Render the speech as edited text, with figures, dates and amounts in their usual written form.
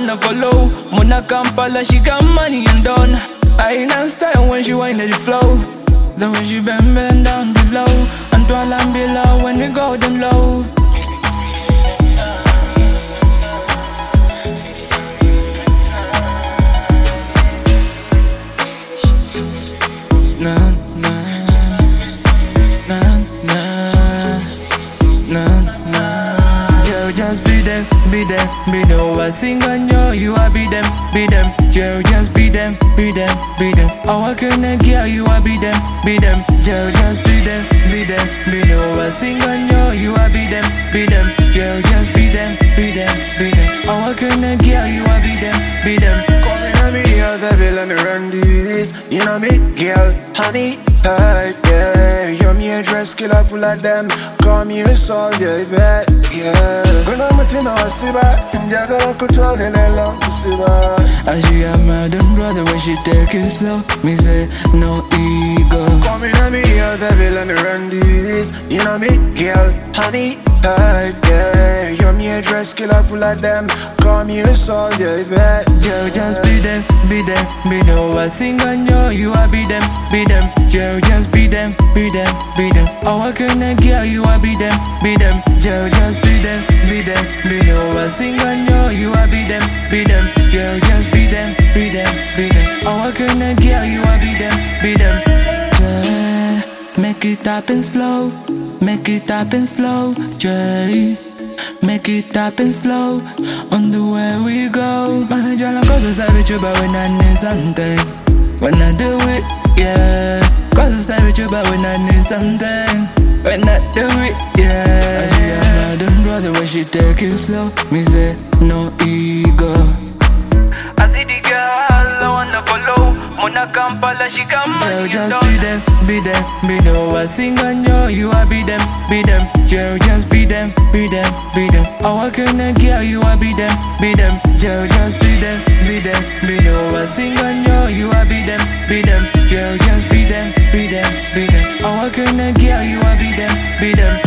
wanna follow. Mona Kampala, she got money and done. I ain't style when she whine at the flow. Then when she bend down below. And twirl and below when we go down low. Nah, nah, nah, nah, nah, nah. Yo, just be them, be them, be them. I sing on you are be them, be them. Yo, just be them, be them, be them. I couldn't girl, you are be them, be them. Yo, just be them, be them, be them. I sing on you are be them, be them. Yo, just be them, be them, be them. I couldn't girl, you are be them, be them. Me, baby, let me run this. You know me, girl, honey, yeah. You're me a dress killer, full of them. Call me a soldier, baby, yeah. When I'm a team, I see back. And you're gonna control in a long see back. As she got mad and brother when she take it slow. Me say, no ego. Call me, baby, let me run this. You know me, girl, honey, yeah. You're me a dress killer, full of them. Call me a soldier, baby. Yo, just be them, be them, be them. I sing on you are be them, be them. Yo, just be them, be them, be them. I couldn't girl, you are be them, be them. Yo, just be them, be them, be them. I sing on you are be them, be them. Yo, just be them, be them, be them. I couldn't girl, you are be them, be them. Yeah, make it happen slow, make it happen slow, yeah. Make it happen slow, on the way we go. My girl, cause I say with you, but when I need something, when I do it, yeah. Cause I say with you, but when I need something, when I do it, yeah. I see her mad and brother when she take it slow. Me say, no ego. I see the girl, I wanna follow. Mona Kampala, she come on. Yo, just be them, be them, be them. I sing on you are be them, be them. Yo, just be them, be them, be them. I couldn't girl, you are be them, be them. Yo, just be them, be them, be them. I sing on you are be them, be them. Yo, just be them, be them, be them. I couldn't girl, you are be them, be them.